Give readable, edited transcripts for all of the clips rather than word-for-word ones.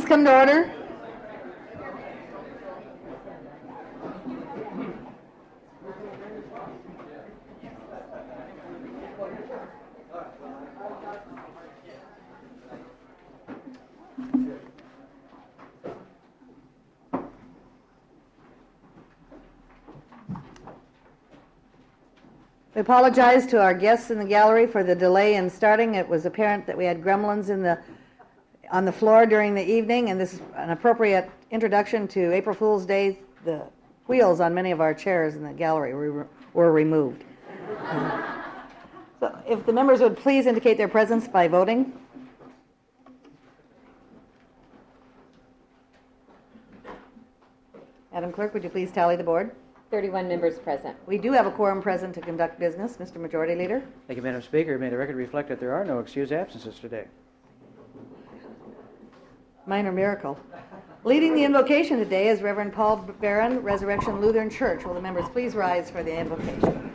come to order? We apologize to our guests in the gallery for the delay in starting. It was apparent that we had gremlins on the floor during the evening, and this is an appropriate introduction to April Fool's Day. The wheels on many of our chairs in the gallery were removed. So if the members would please indicate their presence by voting. Madam Clerk, would you please tally the board? 31 members present. We do have a quorum present to conduct business. Mr. Majority Leader. Thank you, Madam Speaker. May the record reflect that there are no excused absences today. Minor miracle. Leading the invocation today is Reverend Paul Barron, Resurrection Lutheran Church. Will the members please rise for the invocation?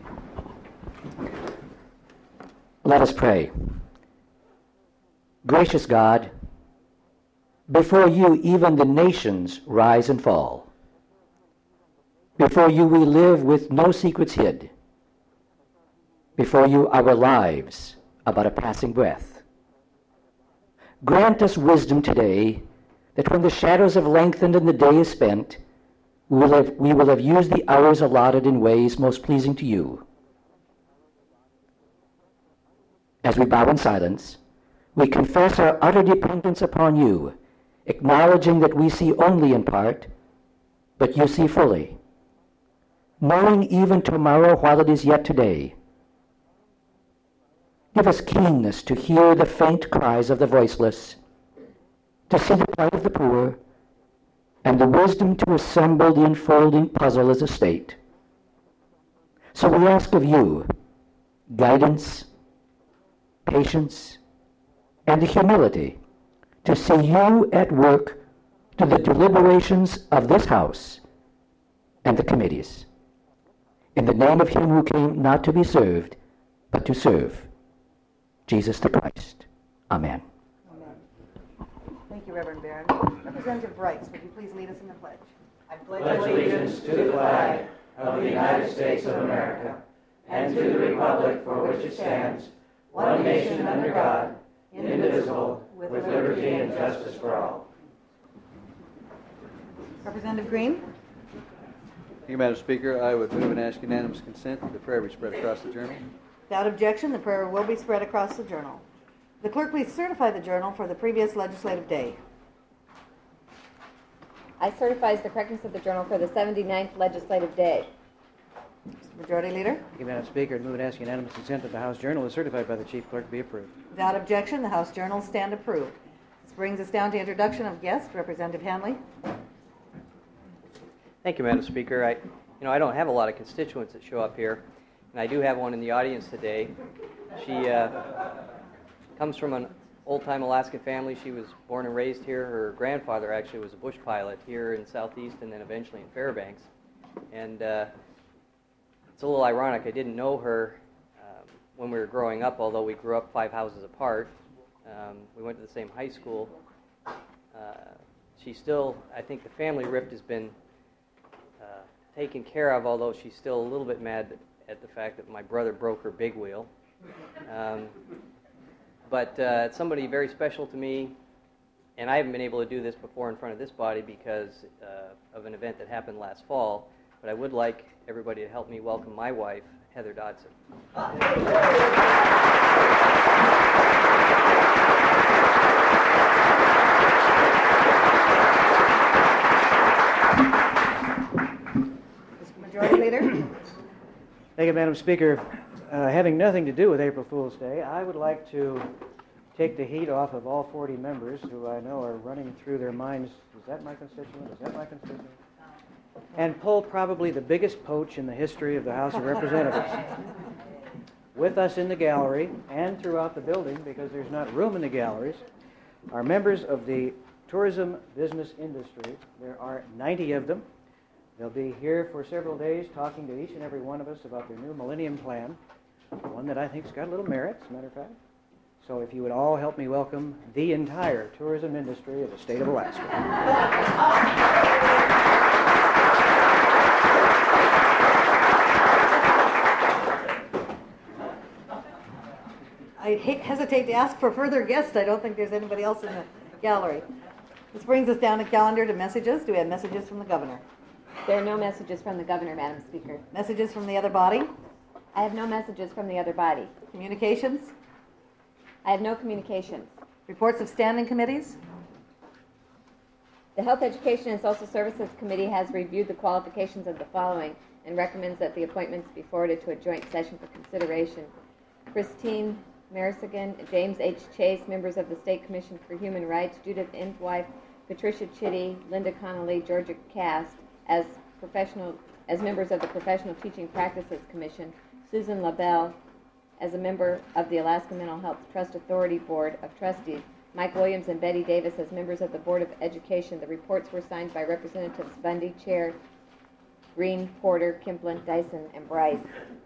Let us pray. Gracious God, before you even the nations rise and fall. Before you we live with no secrets hid. Before you our lives about a passing breath. Grant us wisdom today that when the shadows have lengthened and the day is spent, we will have used the hours allotted in ways most pleasing to you. As we bow in silence, we confess our utter dependence upon you, acknowledging that we see only in part, but you see fully. Knowing even tomorrow while it is yet today. Give us keenness to hear the faint cries of the voiceless, to see the plight of the poor, and the wisdom to assemble the unfolding puzzle as a state. So we ask of you guidance, patience, and the humility to see you at work to the deliberations of this House and the committees. In the name of him who came not to be served, but to serve, Jesus the Christ. Amen. Amen. Thank you, Reverend Barron. Representative Brights, would you please lead us in the pledge? I pledge allegiance to the flag of the United States of America and to the republic for which it stands, one nation under God, indivisible, with liberty and justice for all. Representative Green. Thank you, Madam Speaker. I would move and ask unanimous consent that the prayer be spread across the journal. Without objection, the prayer will be spread across the journal. The clerk please certify the journal for the previous legislative day. I certify the correctness of the journal for the 79th legislative day. Mr. Majority Leader. Thank you, Madam Speaker. I'd move and ask unanimous consent that the House Journal is certified by the Chief Clerk be approved. Without objection, the House journals stand approved. This brings us down to introduction of guests. Representative Hanley. Thank you, Madam Speaker. I don't have a lot of constituents that show up here, and I do have one in the audience today. She comes from an old-time Alaskan family. She was born and raised here. Her grandfather actually was a bush pilot here in Southeast and then eventually in Fairbanks. And it's a little ironic. I didn't know her when we were growing up, although we grew up 5 houses apart. We went to the same high school. She still, I think the family rift has been taken care of, although she's still a little bit mad at the fact that my brother broke her big wheel. But it's somebody very special to me, and I haven't been able to do this before in front of this body because of an event that happened last fall, but I would like everybody to help me welcome my wife, Heather Dodson. Majority Leader. Thank you, Madam Speaker. Having nothing to do with April Fool's Day, I would like to take the heat off of all 40 members who I know are running through their minds, is that my constituent? Is that my constituent? And pull probably the biggest poach in the history of the House of Representatives. With us in the gallery and throughout the building, because there's not room in the galleries, are members of the tourism business industry. There are 90 of them. They'll be here for several days talking to each and every one of us about their new Millennium Plan, one that I think's got a little merit, as a matter of fact. So if you would all help me welcome the entire tourism industry of the state of Alaska. I hesitate to ask for further guests. I don't think there's anybody else in the gallery. This brings us down the calendar to messages. Do we have messages from the governor? There are no messages from the governor, Madam Speaker. Messages from the other body? I have no messages from the other body. Communications? I have no communications. Reports of standing committees? The Health, Education, and Social Services Committee has reviewed the qualifications of the following and recommends that the appointments be forwarded to a joint session for consideration. Christine Marisigan, James H. Chase, members of the State Commission for Human Rights, Judith Intwife, Patricia Chitty, Linda Connolly, Georgia Cast, as members of the Professional Teaching Practices Commission, Susan LaBelle as a member of the Alaska Mental Health Trust Authority Board of Trustees, Mike Williams and Betty Davis as members of the Board of Education. The reports were signed by Representatives Bundy, Chair, Green, Porter, Kimplin, Dyson, and Bryce.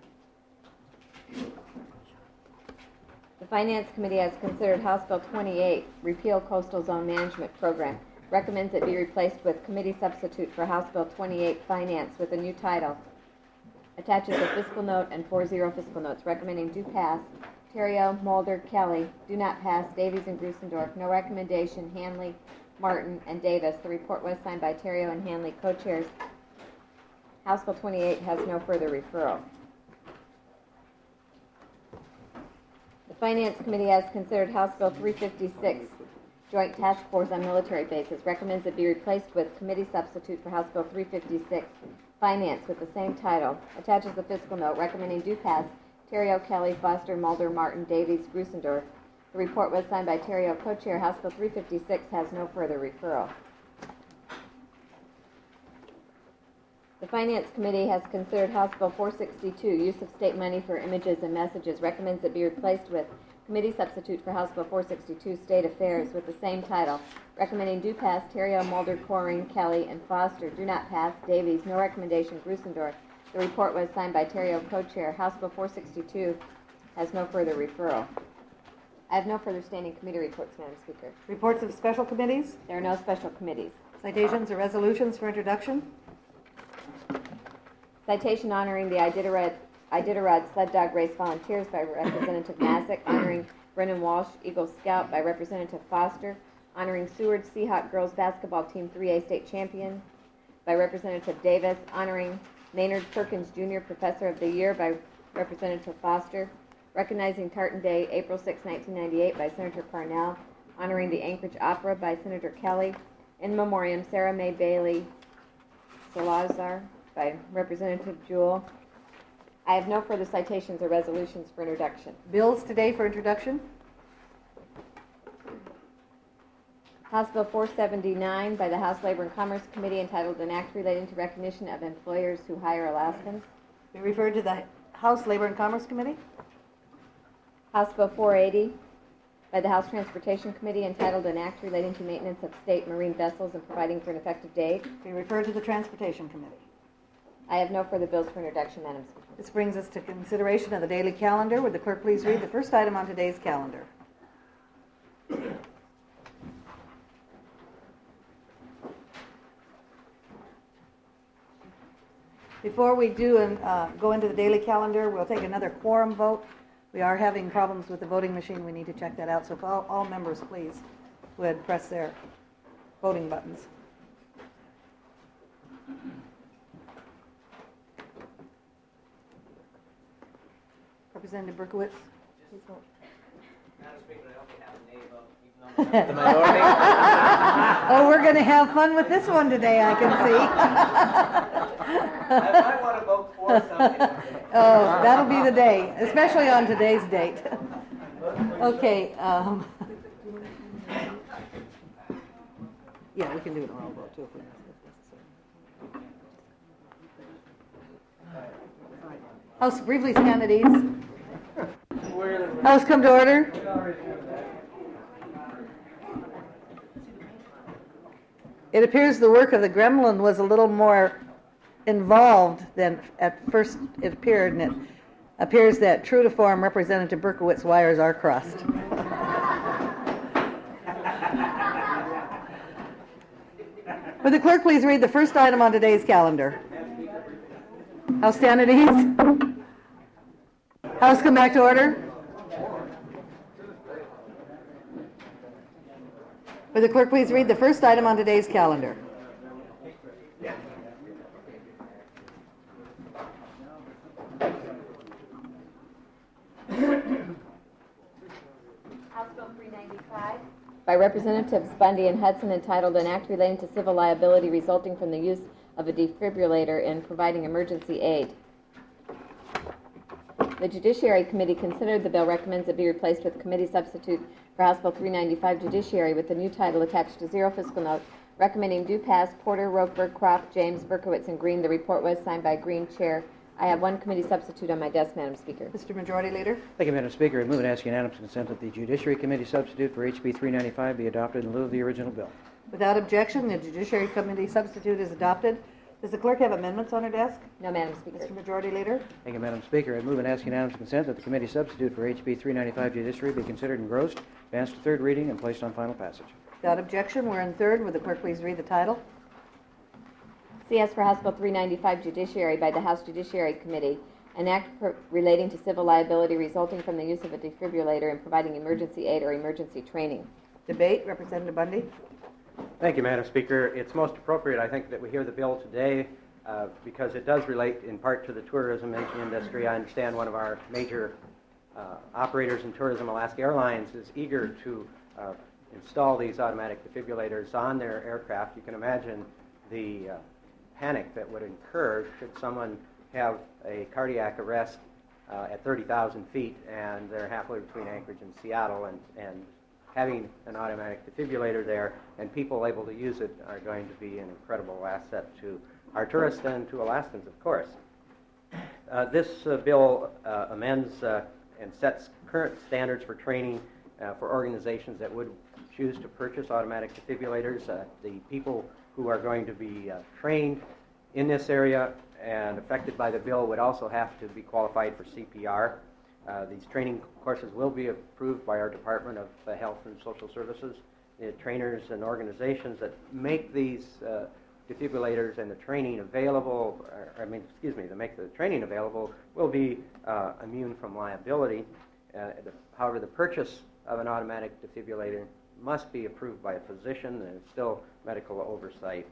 The Finance Committee has considered House Bill 28, Repeal Coastal Zone Management Program. Recommends it be replaced with committee substitute for House Bill 28, Finance, with a new title. Attaches a fiscal note and 4-0 fiscal notes. Recommending do pass. Terrio, Mulder, Kelly. Do not pass. Davies and Grusendorf. No recommendation. Hanley, Martin, and Davis. The report was signed by Terrio and Hanley, co-chairs. House Bill 28 has no further referral. The Finance Committee has considered House Bill 356, Joint Task Force on Military Bases. Recommends it be replaced with committee substitute for House Bill 356, Finance, with the same title. Attaches the fiscal note. Recommending do pass. Terrio, Kelly, Foster, Mulder, Martin, Davies, Grusendorf. The report was signed by Terrio, co-chair. House Bill 356 has no further referral. The Finance Committee has considered House Bill 462, Use of State Money for Images and Messages. Recommends it be replaced with committee substitute for House Bill 462, State Affairs, with the same title. Recommending do pass. Terrio, Mulder, Coring, Kelly, and Foster. Do not pass. Davies. No recommendation. Grusendorf. The report was signed by Terrio, co-chair. House Bill 462 has no further referral. I have no further standing committee reports, Madam Speaker. Reports of special committees? There are no special committees. Citations or resolutions for introduction? Citation honoring the Iditarod Sled Dog Race Volunteers by Representative Masick, honoring Brennan Walsh, Eagle Scout, by Representative Foster, honoring Seward Seahawk Girls Basketball Team 3A State Champion by Representative Davis, honoring Maynard Perkins Jr. Professor of the Year by Representative Foster, recognizing Tartan Day, April 6, 1998 by Senator Parnell, honoring the Anchorage Opera by Senator Kelly, in memoriam Sarah Mae Bailey Salazar by Representative Jewell. I have no further citations or resolutions for introduction. Bills today for introduction? House Bill 479 by the House Labor and Commerce Committee, entitled An Act Relating to Recognition of Employers Who Hire Alaskans. Be referred to the House Labor and Commerce Committee? House Bill 480 by the House Transportation Committee, entitled An Act Relating to Maintenance of State Marine Vessels and Providing for an Effective Date. Be referred to the Transportation Committee. I have no further bills for introduction, Madam Speaker. This brings us to consideration of the daily calendar. Would the clerk please read the first item on today's calendar? Before we do go into the daily calendar, we'll take another quorum vote. We are having problems with the voting machine. We need to check that out. So if all members, please, would press their voting buttons. Representative Berkowitz, please vote. Madam Speaker, I only have a nay vote, even though I'm the minority. Oh, we're going to have fun with this one today, I can see. I might want to vote for something. Oh, that'll be the day, especially on today's date. Okay. Yeah, we can do an oral vote too if necessary. House, briefly stand at ease. House, come to order. It appears the work of the Gremlin was a little more involved than at first it appeared, and it appears that true to form, Representative Berkowitz wires are crossed. Would the clerk please read the first item on today's calendar? House stand at ease. House come back to order. Would the clerk please read the first item on today's calendar? House Bill 395 by Representatives Bundy and Hudson, entitled An Act Relating to Civil Liability Resulting from the Use of a Defibrillator in Providing Emergency Aid. The Judiciary Committee considered the bill, recommends it be replaced with Committee Substitute for House Bill 395 Judiciary with the new title attached to zero fiscal note, recommending due pass Porter, Rokeberg, Croft, James, Berkowitz, and Green. The report was signed by Green Chair. I have one committee substitute on my desk, Madam Speaker. Mr. Majority Leader. Thank you, Madam Speaker. I move and ask unanimous consent that the Judiciary Committee substitute for HB 395 be adopted in lieu of the original bill. Without objection, the Judiciary Committee substitute is adopted. Does the clerk have amendments on her desk? No, Madam Speaker. Mr. Majority Leader. Thank you, Madam Speaker. I move and ask unanimous consent that the committee substitute for HB 395 Judiciary be considered engrossed, advanced to third reading, and placed on final passage. Without objection, we're in third. Would the clerk please read the title? CS for House Bill 395 Judiciary by the House Judiciary Committee, an act relating to civil liability resulting from the use of a defibrillator in providing emergency aid or emergency training. Debate. Representative Bundy. Thank you, Madam Speaker. It's most appropriate, I think, that we hear the bill today because it does relate in part to the tourism industry. I understand one of our major operators in tourism, Alaska Airlines, is eager to install these automatic defibrillators on their aircraft. You can imagine the panic that would incur should someone have a cardiac arrest at 30,000 feet and they're halfway between Anchorage and Seattle, and having an automatic defibrillator there and people able to use it are going to be an incredible asset to our tourists and to Alaskans, of course. This bill amends and sets current standards for training for organizations that would choose to purchase automatic defibrillators. The people who are going to be trained in this area and affected by the bill would also have to be qualified for CPR. These training courses will be approved by our Department of Health and Social Services. The trainers and organizations that make these defibrillators and the training available, that make the training available, will be immune from liability. However, the purchase of an automatic defibrillator must be approved by a physician. There's still medical oversight.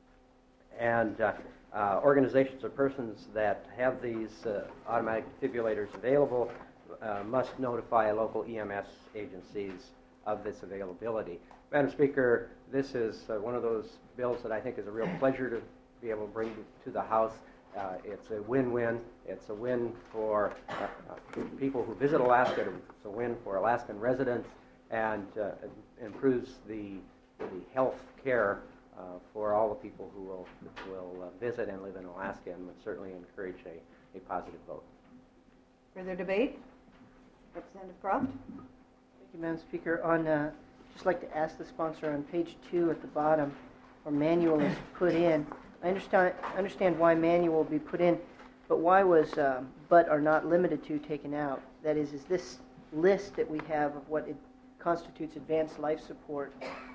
And organizations or persons that have these automatic defibrillators available must notify local EMS agencies of this availability. Madam Speaker, this is one of those bills that I think is a real pleasure to be able to bring to the House. It's a win-win. It's a win for people who visit Alaska. It's a win for Alaskan residents, and improves the health care for all the people who will visit and live in Alaska, and would certainly encourage a positive vote. Further debate? Representative Croft. Thank you, Madam Speaker. Just like to ask the sponsor on page 2 at the bottom, where manual is put in. I understand why manual will be put in, but why was but are not limited to taken out? That is this list that we have of what it constitutes advanced life support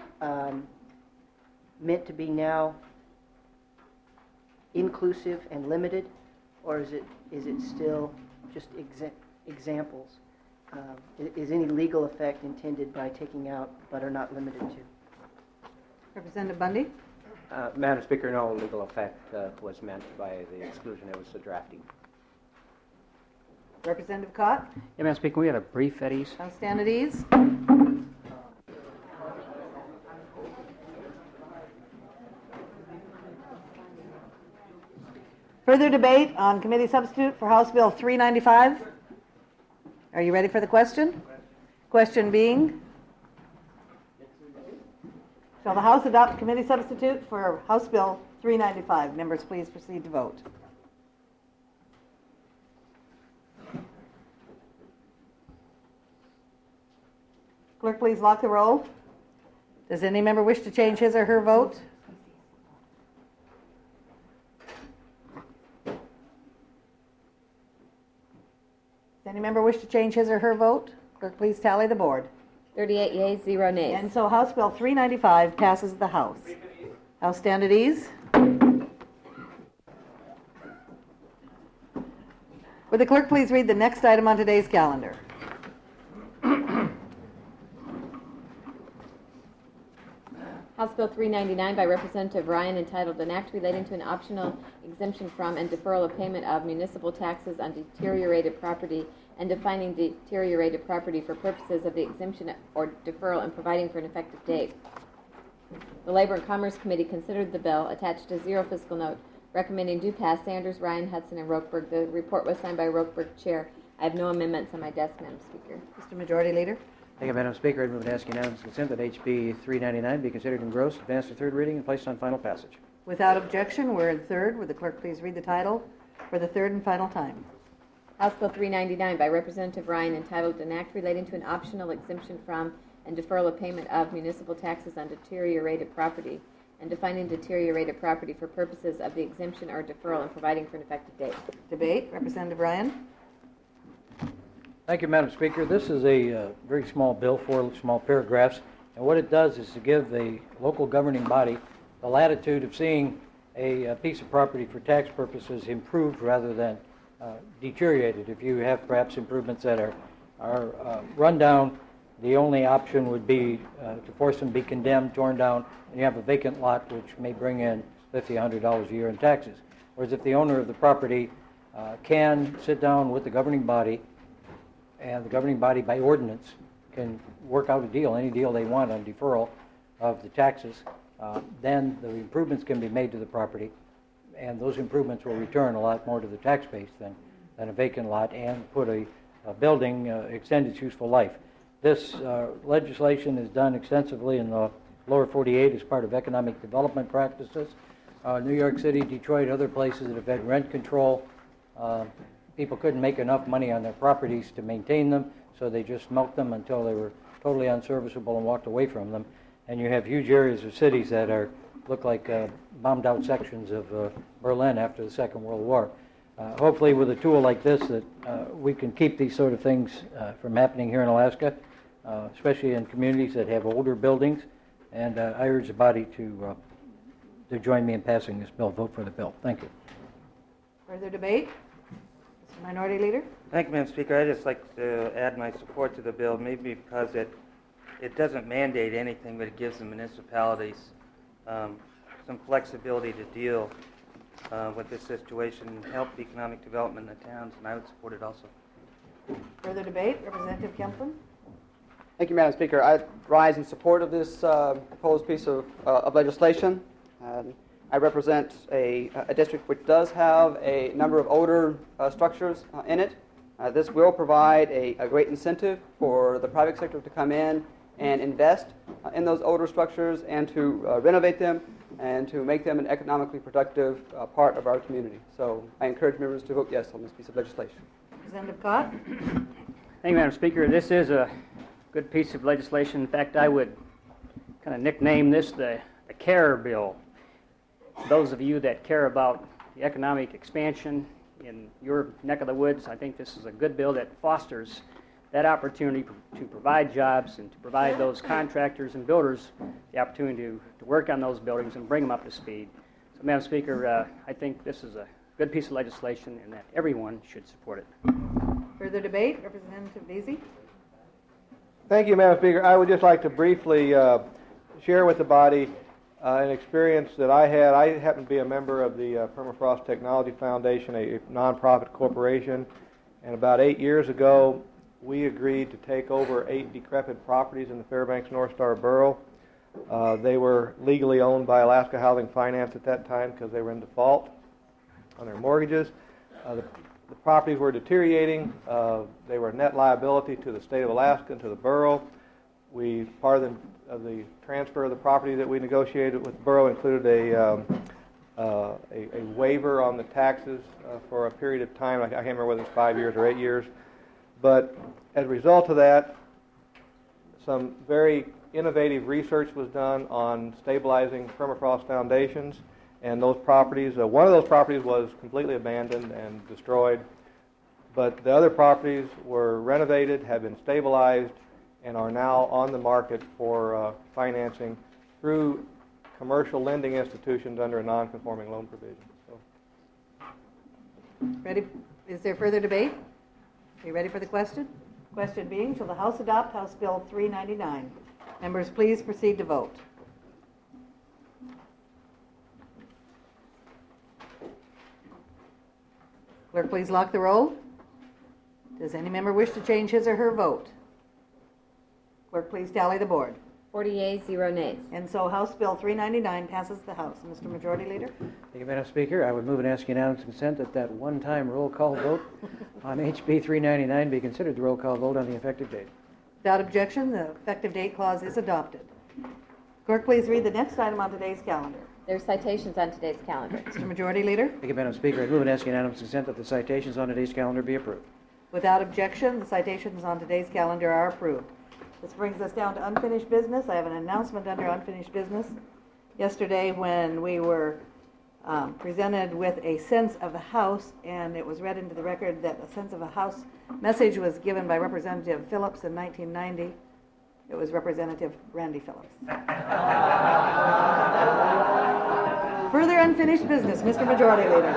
meant to be now inclusive and limited, or is it still just examples? Is any legal effect intended by taking out but are not limited to? Representative Bundy. Madam Speaker, no legal effect was meant by the exclusion. It was the drafting. Representative Cott. Yeah, Madam Speaker, we had a brief at ease. House stand at ease. Further debate on committee substitute for House Bill 395. Are you ready for the question? Question being, shall the House adopt committee substitute for House Bill 395? Members, please proceed to vote. Clerk, please lock the roll. Does any member wish to change his or her vote? Does any member wish to change his or her vote? Clerk, please tally the board. 38 yeas, 0 nays. And so House Bill 395 passes the House. House stand at ease. Would the clerk please read the next item on today's calendar? House Bill 399 by Representative Ryan, entitled An Act Relating to an Optional Exemption from and Deferral of Payment of Municipal Taxes on Deteriorated Property and defining deteriorated property for purposes of the exemption or deferral and providing for an effective date. The Labor and Commerce Committee considered the bill, attached a zero fiscal note, recommending do pass. Sanders, Ryan, Hudson, and Rokeberg. The report was signed by Rokeberg, Chair. I have no amendments on my desk, Madam Speaker. Mr. Majority Leader. Thank you, Madam Speaker. I move and ask unanimous consent that HB 399 be considered engrossed, advanced to third reading, and placed on final passage. Without objection, we're in third. Would the clerk please read the title for the third and final time? House Bill 399 by Representative Ryan, entitled An Act Relating to an Optional Exemption from and Deferral of Payment of Municipal Taxes on Deteriorated Property and defining deteriorated property for purposes of the exemption or deferral and providing for an effective date. Debate. Representative Ryan. Thank you, Madam Speaker. This is a very small bill, 4 small paragraphs, and what it does is to give the local governing body the latitude of seeing a piece of property for tax purposes improved rather than deteriorated. If you have perhaps improvements that are run down, the only option would be to force them to be condemned, torn down, and you have a vacant lot which may bring in $50, $100 a year in taxes. Whereas if the owner of the property can sit down with the governing body, and the governing body by ordinance can work out a deal, any deal they want on deferral of the taxes, then the improvements can be made to the property, and those improvements will return a lot more to the tax base than a vacant lot, and put a building, extend its useful life. This legislation is done extensively in the lower 48 as part of economic development practices. New York City, Detroit, other places that have had rent control, people couldn't make enough money on their properties to maintain them, so they just milked them until they were totally unserviceable and walked away from them. And you have huge areas of cities that look like bombed out sections of Berlin after the Second World War. Hopefully with a tool like this that we can keep these sort of things from happening here in Alaska, especially in communities that have older buildings. And I urge the body to join me in passing this bill. Vote for the bill. Thank you. Further debate? Mr. Minority Leader. Thank you, Madam Speaker. I'd just like to add my support to the bill, maybe because it doesn't mandate anything, but it gives the municipalities some flexibility to deal with this situation and help economic development in the towns, and I would support it also. Further debate? Representative Kempton. Thank you, Madam Speaker. I rise in support of this proposed piece of legislation. I represent a district which does have a number of older structures in it. This will provide a great incentive for the private sector to come in and invest in those older structures and to renovate them and to make them an economically productive part of our community. So I encourage members to vote yes on this piece of legislation. Representative Cott. Thank you, Madam Speaker. This is a good piece of legislation. In fact, I would kind of nickname this the CARE bill. Those of you that care about the economic expansion in your neck of the woods, I think this is a good bill that fosters that opportunity to provide jobs and to provide those contractors and builders the opportunity to work on those buildings and bring them up to speed. So, Madam Speaker, I think this is a good piece of legislation and that everyone should support it. Further debate? Representative Veazey. Thank you, Madam Speaker. I would just like to briefly share with the body an experience that I had. I happen to be a member of the Permafrost Technology Foundation, a nonprofit corporation, and about 8 years ago we agreed to take over 8 decrepit properties in the Fairbanks North Star Borough. They were legally owned by Alaska Housing Finance at that time because they were in default on their mortgages. The properties were deteriorating. They were a net liability to the state of Alaska and to the borough. Part of the transfer of the property that we negotiated with the borough included a waiver on the taxes for a period of time. I can't remember whether it's 5 years or 8 years. But as a result of that, some very innovative research was done on stabilizing permafrost foundations. And those properties, one of those properties was completely abandoned and destroyed. But the other properties were renovated, have been stabilized, and are now on the market for financing through commercial lending institutions under a non-conforming loan provision. So. Ready? Is there further debate? Are you ready for the question? Question being, shall the House adopt House Bill 399? Members, please proceed to vote. Clerk, please lock the roll. Does any member wish to change his or her vote? Clerk, please tally the board. 40 yeas, 0 nays. And so House Bill 399 passes the House. Mr. Majority Leader? Thank you, Madam Speaker. I would move and ask unanimous consent that that one-time roll call vote on HB 399 be considered the roll call vote on the effective date. Without objection, the effective date clause is adopted. Clerk, please read the next item on today's calendar. There are citations on today's calendar. Mr. Majority Leader? Thank you, Madam Speaker. I move and ask unanimous consent that the citations on today's calendar be approved. Without objection, the citations on today's calendar are approved. This brings us down to unfinished business. I have an announcement under unfinished business. Yesterday, when we were presented with a sense of the House, and it was read into the record that a sense of the House message was given by Representative Phillips in 1990. It was Representative Randy Phillips. Further unfinished business, Mr. Majority Leader.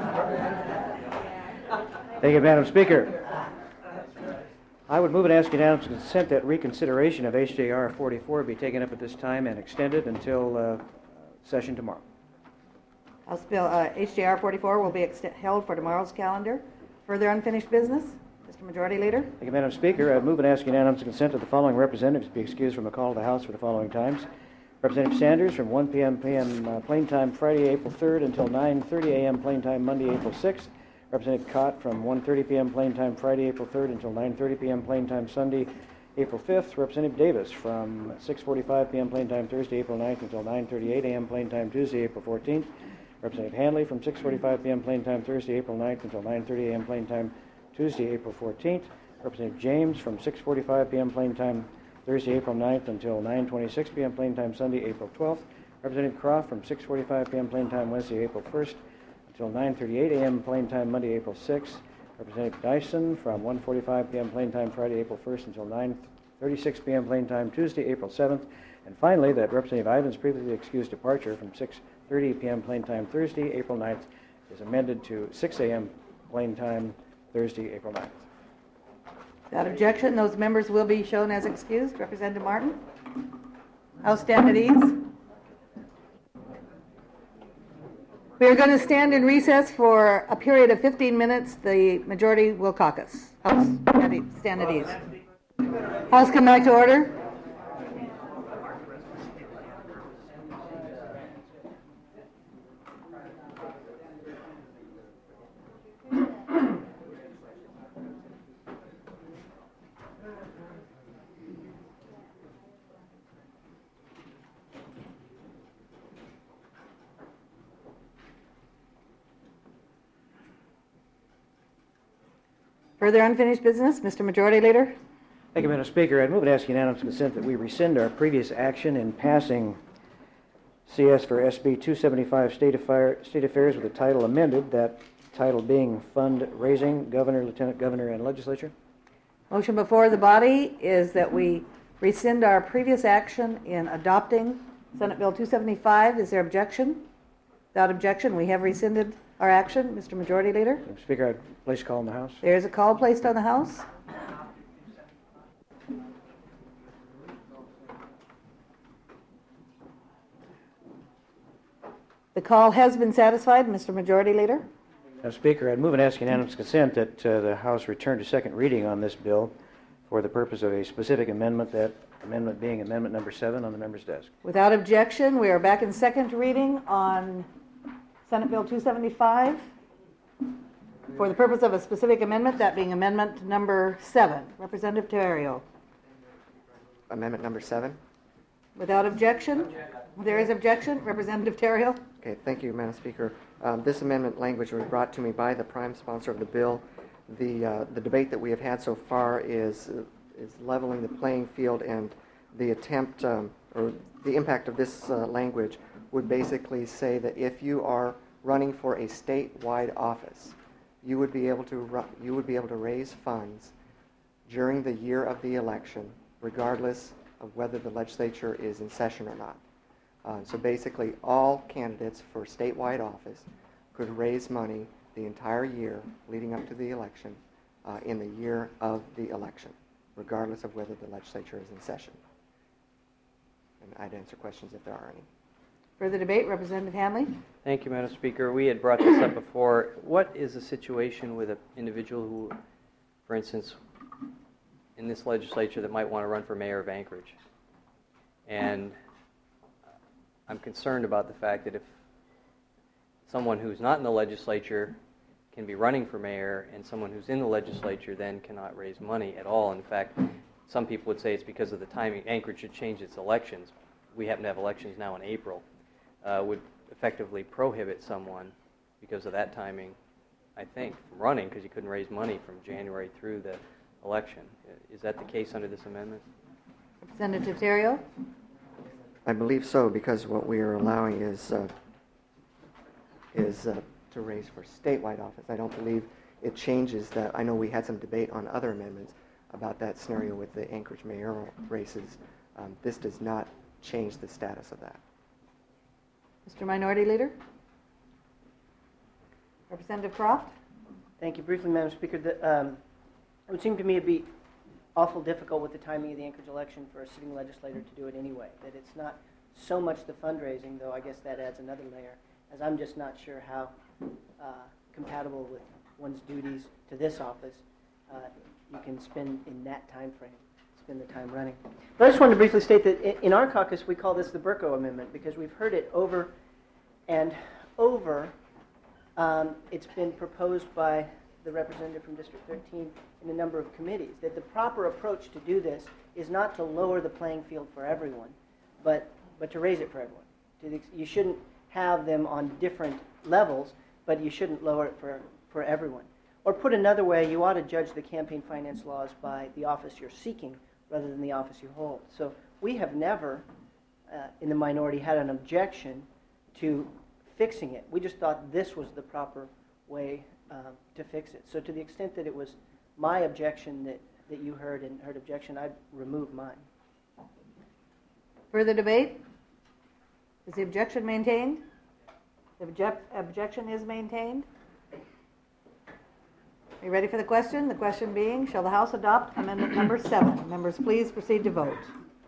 Thank you, Madam Speaker. I would move and ask unanimous consent that reconsideration of HJR 44 be taken up at this time and extended until session tomorrow. House Bill HJR 44 will be held for tomorrow's calendar. Further unfinished business, Mr. Majority Leader. Thank you, Madam Speaker. I move and ask unanimous consent that the following representatives be excused from a call to the House for the following times. Representative Sanders from 1 p.m. plain time Friday, April 3rd until 9:30 a.m. plain time Monday, April 6th. Representative Cott from 1:30 p.m. plain time Friday, April 3rd until 9:30 p.m. plain time Sunday, April 5th. Representative Davis from 6:45 p.m. plain time Thursday, April 9th until 9:38 a.m. plain time Tuesday, April 14th. Representative Hanley from 6:45 p.m. plain time Thursday, April 9th until 9:30 a.m. plain time Tuesday, April 14th. Representative James from 6:45 p.m. plain time Thursday, April 9th until 9:26 p.m. plain time Sunday, April 12th. Representative Croft from 6:45 p.m. plain time Wednesday, April 1st until 9:38 a.m. plain time Monday, April 6th. Representative Dyson from 1:45 p.m. plain time Friday, April 1st until 9:36 p.m. plain time Tuesday, April 7th. And finally, that Representative Ivins' previously excused departure from 6:30 p.m. plain time Thursday, April 9th is amended to 6 a.m. plain time Thursday, April 9th. Without objection, those members will be shown as excused. Representative Martin. House stand at ease. We are going to stand in recess for a period of 15 minutes. The majority will caucus. House stand at ease. House come back to order. Further unfinished business, Mr. Majority Leader. Thank you, Madam Speaker. I'd move and ask unanimous consent that we rescind our previous action in passing CS for SB 275 State Affairs with the title amended, that title being Fundraising, Governor, Lieutenant Governor, and Legislature. Motion before the body is that we rescind our previous action in adopting Senate Bill 275. Is there objection? Without objection, we have rescinded our action. Mr. Majority Leader. Madam Speaker, I'd place a call in the House. There is a call placed on the House. The call has been satisfied. Mr. Majority Leader. Madam Speaker, I'd move and ask unanimous consent that the House return to second reading on this bill for the purpose of a specific amendment, that amendment being amendment number 7 on the member's desk. Without objection, we are back in second reading on Senate Bill 275 for the purpose of a specific amendment, that being amendment number 7. Representative Terrio. Amendment number 7. Without objection? There is objection. Representative Terrio. Okay, thank you, Madam Speaker. This amendment language was brought to me by the prime sponsor of the bill. The debate that we have had so far is leveling the playing field, and the attempt or the impact of this language would basically say that if you are running for a statewide office, you would be able to raise funds during the year of the election regardless of whether the legislature is in session or not. So basically, all candidates for statewide office could raise money the entire year leading up to the election in the year of the election, regardless of whether the legislature is in session. And I'd answer questions if there are any. Further debate, Representative Hanley. Thank you, Madam Speaker. We had brought this up before. What is the situation with an individual who, for instance, in this legislature that might want to run for mayor of Anchorage? And I'm concerned about the fact that if someone who's not in the legislature can be running for mayor and someone who's in the legislature then cannot raise money at all. In fact, some people would say it's because of the timing. Anchorage should change its elections. We happen to have elections now in April. Would effectively prohibit someone because of that timing, I think, from running because you couldn't raise money from January through the election. Is that the case under this amendment? Representative Terrio. I believe so, because what we are allowing is to raise for statewide office. I don't believe it changes that. I know we had some debate on other amendments about that scenario with the Anchorage mayoral races. This does not change the status of that. Mr. Minority Leader. Representative Croft. Thank you. Briefly, Madam Speaker, it would seem to me it'd be awful difficult with the timing of the Anchorage election for a sitting legislator to do it anyway. That it's not so much the fundraising, though I guess that adds another layer, as I'm just not sure how compatible with one's duties to this office you can spend in that time frame, spend the time running. But I just wanted to briefly state that in our caucus we call this the Burko Amendment because we've heard it over and over. It's been proposed by the representative from District 13 in a number of committees, that the proper approach to do this is not to lower the playing field for everyone, but to raise it for everyone. You shouldn't have them on different levels, but you shouldn't lower it for everyone. Or put another way, you ought to judge the campaign finance laws by the office you're seeking rather than the office you hold. So we have never, in the minority, had an objection to fixing it. We just thought this was the proper way to fix it. So to the extent that it was my objection that you heard and heard objection, I'd remove mine. Further debate? Is the objection maintained? The objection is maintained. Are you ready for the question? The question being, shall the House adopt Amendment number 7? Members, please proceed to vote.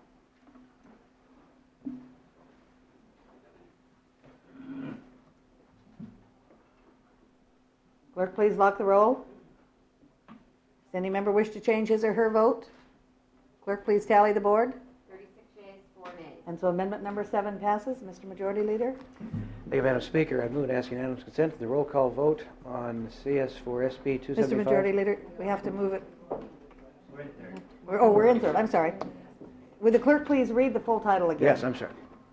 Clerk, please lock the roll. Does any member wish to change his or her vote? Clerk, please tally the board. 36 yeas, 4 nays. And so amendment number 7 passes. Mr. Majority Leader. Thank you, Madam Speaker. I move and ask unanimous consent to the roll call vote on CS for SB 275. Mr. Majority Leader, we have to move it. We're in third. We're in third. I'm sorry. Would the clerk please read the full title again? Yes, I'm sorry.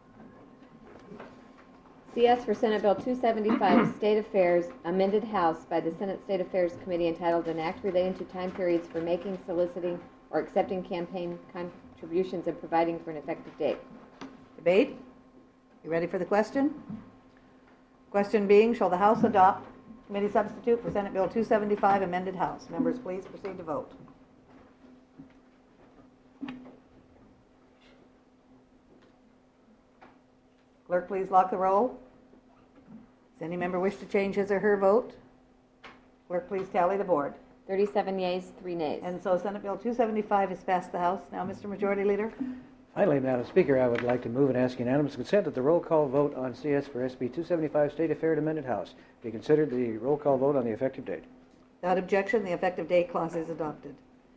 CS for Senate Bill 275, State Affairs, amended House by the Senate State Affairs Committee entitled An Act Relating to Time Periods for Making, Soliciting, or Accepting Campaign Contributions and Providing for an Effective Date. Debate? You ready for the question? Question being, shall the House adopt committee substitute for Senate Bill 275, amended House? Members, please proceed to vote. Clerk, please lock the roll. Does any member wish to change his or her vote? Clerk, please tally the board. 37 yeas, 3 nays. And so Senate Bill 275 has passed the House. Now, Mr. Majority Leader. Finally, Madam Speaker, I would like to move and ask unanimous consent that the roll call vote on CS for SB 275 State Affairs Amended House be considered the roll call vote on the effective date. Without objection, the effective date clause is adopted.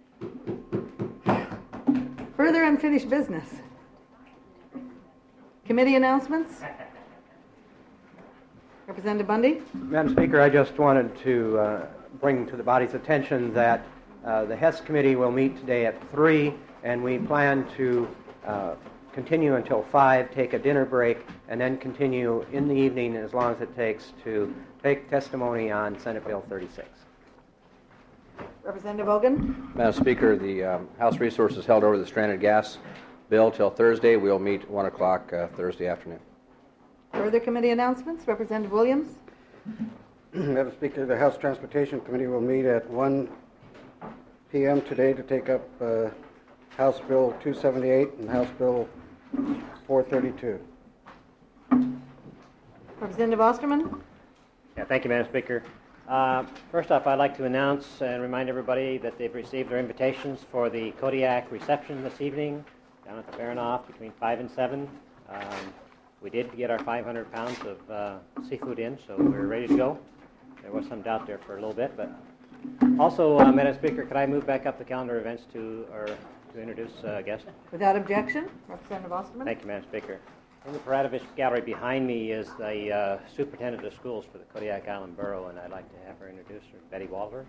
Further unfinished business. Committee announcements. Representative Bundy. Madam Speaker, I just wanted to bring to the body's attention that the HES committee will meet today at 3, and we plan to continue until 5, take a dinner break, and then continue in the evening as long as it takes to take testimony on Senate Bill 36. Representative Hogan. Madam Speaker, the House Resources held over the stranded gas bill till Thursday. We'll meet 1 o'clock Thursday afternoon. Further committee announcements. Representative Williams. Madam Speaker, the House Transportation Committee will meet at 1 p.m. today to take up House Bill 278 and House Bill 432. Representative Osterman? Yeah, thank you, Madam Speaker. First off, I'd like to announce and remind everybody that they've received their invitations for the Kodiak reception this evening down at the Baranoff between 5 and 7. We did get our 500 pounds of seafood in, so we're ready to go. There was some doubt there for a little bit, but also, Madam Speaker, could I move back up the calendar events to introduce guests? Without objection, Representative Osterman. Thank you, Madam Speaker. In the Paradovich Gallery behind me is the Superintendent of Schools for the Kodiak Island Borough, and I'd like to have her introduce her, Betty Walters.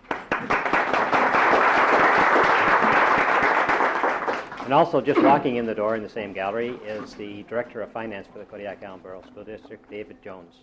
And also, just walking in the door in the same gallery is the Director of Finance for the Kodiak Island Borough School District, David Jones.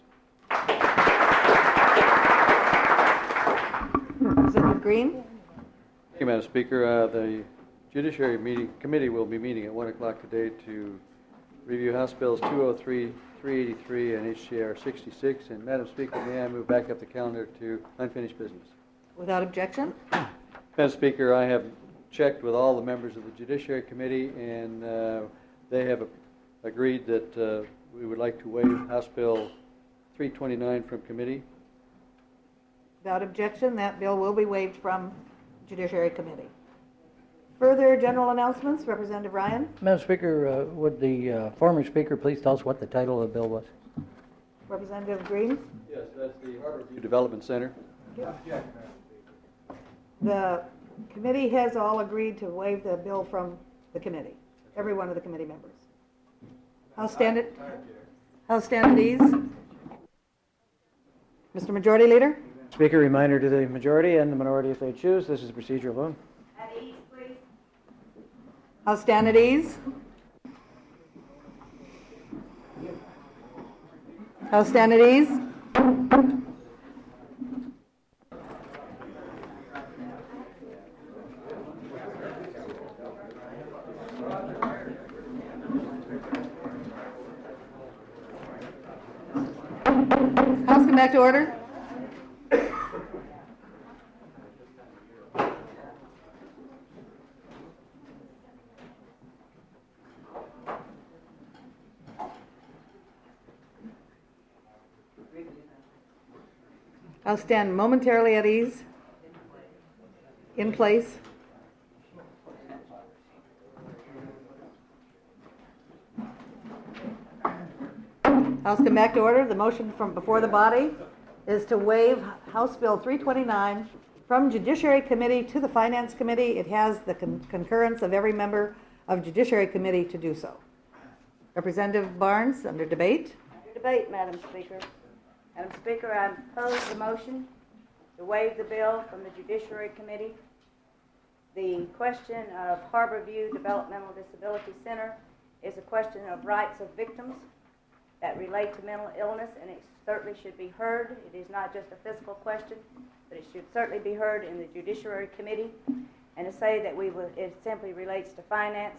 Representative Green. Thank you, Madam Speaker. The Judiciary Committee will be meeting at 1 o'clock today to review House Bills 203, 383, and HJR 66. And Madam Speaker, may I move back up the calendar to unfinished business? Without objection. Madam Speaker, I have checked with all the members of the Judiciary Committee, and they have agreed that we would like to waive House Bill 329 from committee. Without objection, that bill will be waived from Judiciary Committee. Further general announcements, Representative Ryan. Madam Speaker, would the former speaker please tell us what the title of the bill was? Representative Green. Yes, that's the Harborview Development Center. The committee has all agreed to waive the bill from the committee, every one of the committee members. I'll stand at ease. Mr. Majority Leader. Speaker, reminder to the majority and the minority if they choose, this is a procedural vote. At ease, please. I'll stand at ease. I'll stand at ease. House, come back to order. I'll stand momentarily at ease, in place. House, come back to order. The motion from before the body is to waive House Bill 329 from Judiciary Committee to the Finance Committee. It has the concurrence of every member of Judiciary Committee to do so. Representative Barnes, under debate. Under debate, Madam Speaker. Madam Speaker, I oppose the motion to waive the bill from the Judiciary Committee. The question of Harborview Developmental Disability Center is a question of rights of victims that relate to mental illness, and it certainly should be heard. It is not just a fiscal question, but it should certainly be heard in the Judiciary Committee. And to say that it simply relates to finance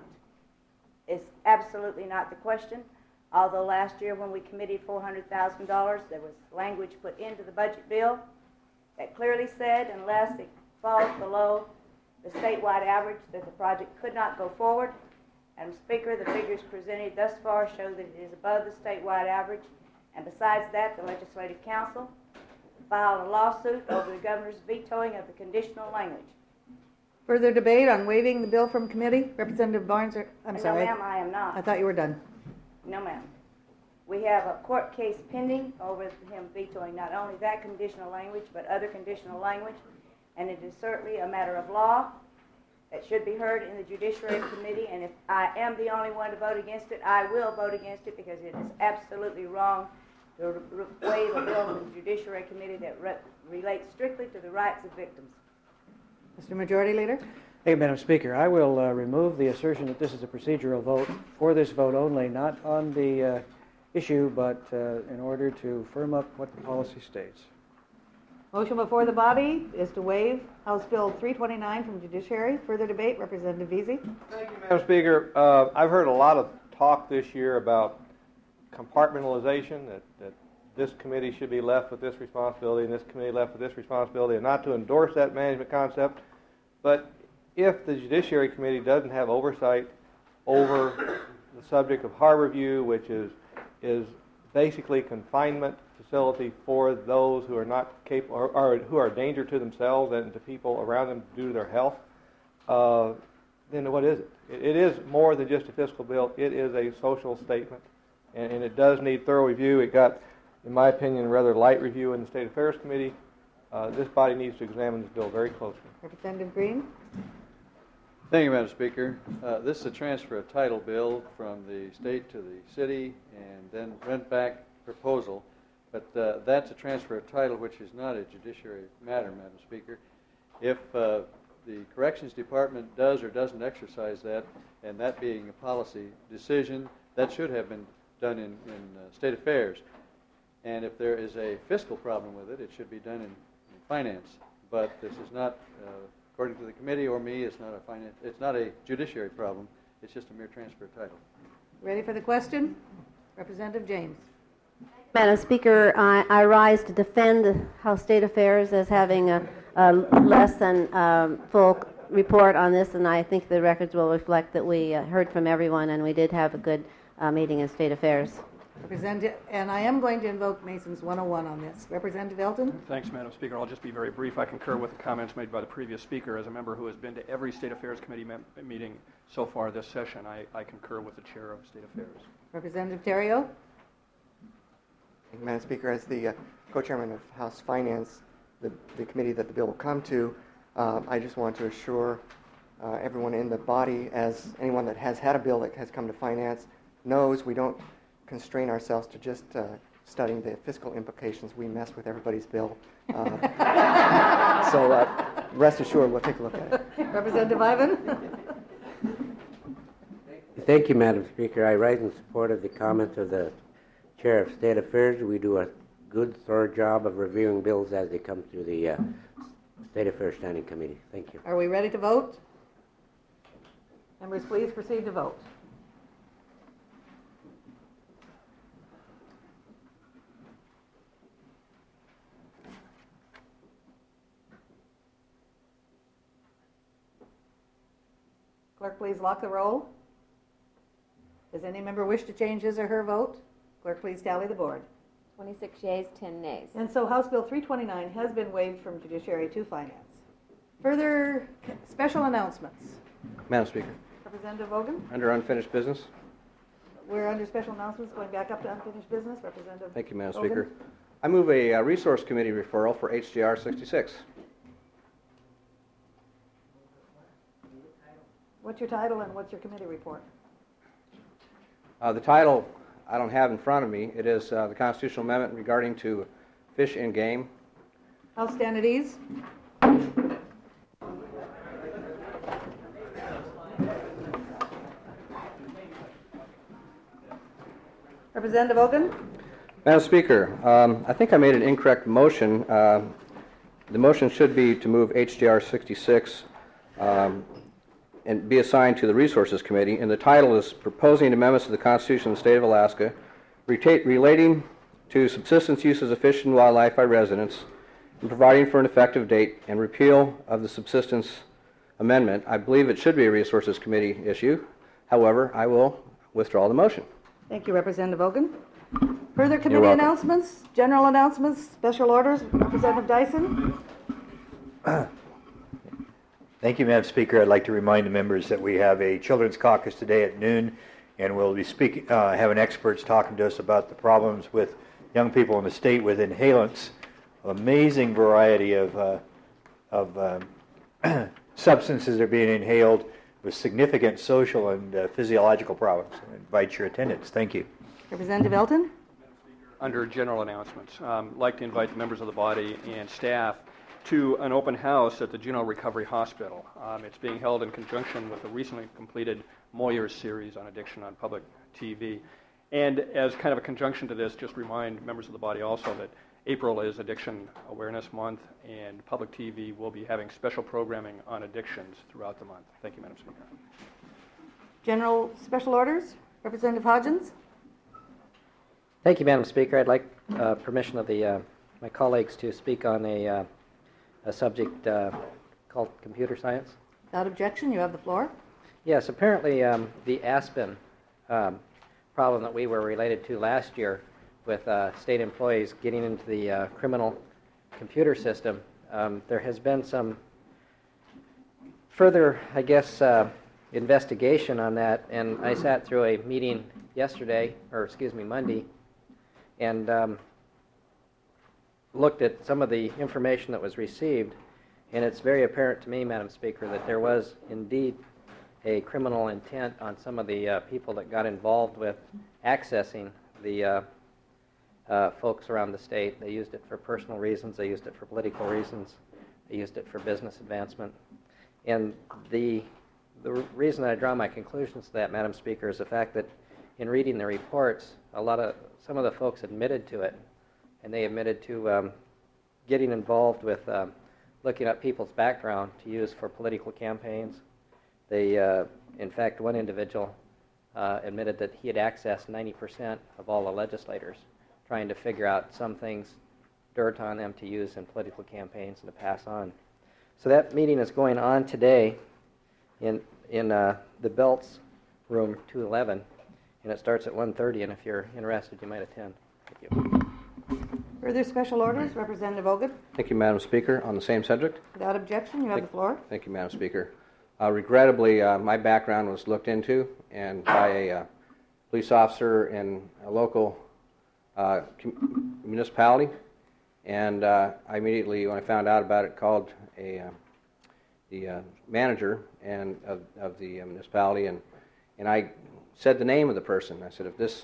is absolutely not the question. Although last year when we committed $400,000, there was language put into the budget bill that clearly said unless it falls below the statewide average that the project could not go forward. Madam Speaker, the figures presented thus far show that it is above the statewide average, and besides that, the Legislative Council filed a lawsuit over the governor's vetoing of the conditional language. Further debate on waiving the bill from committee? Representative Barnes, I'm sorry. No, ma'am, I am not. I thought you were done. No, ma'am. We have a court case pending over him vetoing not only that conditional language, but other conditional language, and it is certainly a matter of law that should be heard in the Judiciary Committee, and if I am the only one to vote against it, I will vote against it because it is absolutely wrong to waive a bill in the Judiciary Committee that relates strictly to the rights of victims. Mr. Majority Leader. Thank you, Madam Speaker. I will remove the assertion that this is a procedural vote for this vote only, not on the issue, but in order to firm up what the policy states. Motion before the body is to waive House Bill 329 from Judiciary. Further debate, Representative Veazey. Thank you, Madam Speaker. I've heard a lot of talk this year about compartmentalization, that this committee should be left with this responsibility and this committee left with this responsibility, and not to endorse that management concept. But if the Judiciary Committee doesn't have oversight over the subject of Harborview, which is basically confinement facility for those who are not capable or who are a danger to themselves and to people around them due to their health, then what is it? It is more than just a fiscal bill. It is a social statement, and it does need thorough review. It got, in my opinion, a rather light review in the State Affairs Committee. This body needs to examine this bill very closely. Representative Green? Thank you, Madam Speaker. This is a transfer of title bill from the state to the city and then rent back proposal. But that's a transfer of title, which is not a judiciary matter, Madam Speaker. If the Corrections Department does or doesn't exercise that, and that being a policy decision, that should have been done in State Affairs. And if there is a fiscal problem with it, it should be done in finance. But this is not, according to the committee or me, it's not a judiciary problem. It's just a mere transfer of title. Ready for the question? Representative James. Madam Speaker, I rise to defend House State Affairs as having a less than full report on this, and I think the records will reflect that we heard from everyone and we did have a good meeting in State Affairs. And I am going to invoke Mason's 101 on this. Representative Elton? Thanks, Madam Speaker. I'll just be very brief. I concur with the comments made by the previous speaker. As a member who has been to every State Affairs Committee meeting so far this session, I concur with the chair of State Affairs. Representative Terrio? Madam Speaker, as the co-chairman of House Finance, the committee that the bill will come to, I just want to assure everyone in the body, as anyone that has had a bill that has come to Finance knows, we don't constrain ourselves to just studying the fiscal implications. We mess with everybody's bill. So rest assured, we'll take a look at it. Representative Ivan? Thank you, Madam Speaker. I rise in support of the comments of the Chair of State Affairs. We do a good, thorough job of reviewing bills as they come through the State Affairs Standing Committee. Thank you. Are we ready to vote? Members, please proceed to vote. Clerk, please lock the roll. Does any member wish to change his or her vote? Clerk, please tally the board. 26 yeas, 10 nays. And so House Bill 329 has been waived from Judiciary to Finance. Further special announcements. Madam Speaker, Representative Hogan? under unfinished business. We're under special announcements, going back up to unfinished business. Representative Thank you, Madam Hogan? Speaker. I move a Resource Committee referral for HJR 66. What's your title and what's your committee report? The title I don't have in front of me. It is the constitutional amendment regarding to fish and game. House stand at ease. Representative Hogan? Madam Speaker, I think I made an incorrect motion. The motion should be to move HJR 66 and be assigned to the Resources Committee. And the title is Proposing Amendments to the Constitution of the State of Alaska relating to subsistence uses of fish and wildlife by residents and providing for an effective date and repeal of the subsistence amendment. I believe it should be a Resources Committee issue. However, I will withdraw the motion. Thank you, Representative Hogan. Further You're committee welcome. announcements, general announcements, special orders. Representative Dyson? Thank you, Madam Speaker. I'd like to remind the members that we have a Children's Caucus today at noon, and we'll be having experts talking to us about the problems with young people in the state with inhalants. Amazing variety of substances are being inhaled with significant social and physiological problems. I invite your attendance. Thank you. Representative Elton? Under general announcements, I'd like to invite the members of the body and staff to an open house at the Juneau Recovery Hospital. It's being held in conjunction with the recently completed Moyers series on addiction on public TV. And as kind of a conjunction to this, just remind members of the body also that April is Addiction Awareness Month, and public TV will be having special programming on addictions throughout the month. Thank you, Madam Speaker. General special orders. Representative Hodgins? Thank you, Madam Speaker. I'd like permission of my colleagues to speak on a subject called computer science. Without objection, you have the floor. Yes, apparently the Aspen problem that we were related to last year with state employees getting into the criminal computer system, there has been some further, I guess, investigation on that, and I sat through a meeting Monday, and looked at some of the information that was received, and it's very apparent to me, Madam Speaker, that there was indeed a criminal intent on some of the people that got involved with accessing the folks around the state. They used it for personal reasons, they used it for political reasons, they used it for business advancement. And the reason I draw my conclusions to that, Madam Speaker, is the fact that in reading the reports, some of the folks admitted to it, and they admitted to getting involved with looking up people's background to use for political campaigns. They, in fact, one individual admitted that he had accessed 90% of all the legislators, trying to figure out some things, dirt on them to use in political campaigns and to pass on. So that meeting is going on today in the Belts room 211, and it starts at 1:30, and if you're interested, you might attend. Thank you. Further special orders, Representative Ogut. Thank you, Madam Speaker. On the same subject? Without objection, you have the floor. Thank you, Madam Speaker. Regrettably, my background was looked into and by a police officer in a local municipality, and I immediately, when I found out about it, called the manager of the municipality, and I said the name of the person. I said,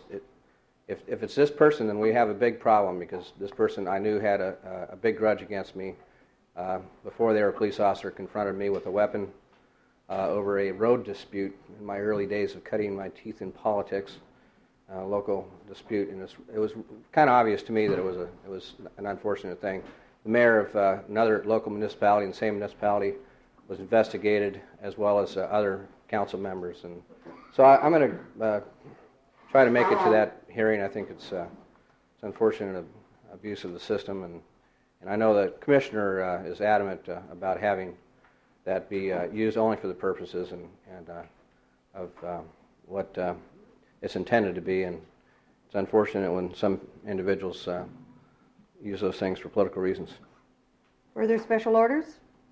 if it's this person, then we have a big problem, because this person I knew had a big grudge against me. Before they were a police officer, confronted me with a weapon over a road dispute in my early days of cutting my teeth in politics, local dispute, and it was kind of obvious to me that it was an unfortunate thing. The mayor of another local municipality in the same municipality was investigated, as well as other council members, and so I'm going to try to make it to that hearing. I think it's unfortunate abuse of the system, and I know the commissioner is adamant about having that be used only for the purposes and of what it's intended to be. And it's unfortunate when some individuals use those things for political reasons. Further special orders?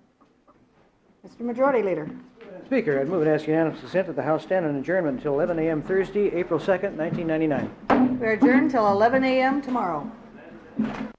Mr. Majority Leader. Speaker, I'd move and ask unanimous consent that the House stand on adjournment until 11 a.m. Thursday, April 2nd, 1999. We're adjourned till 11 a.m. tomorrow.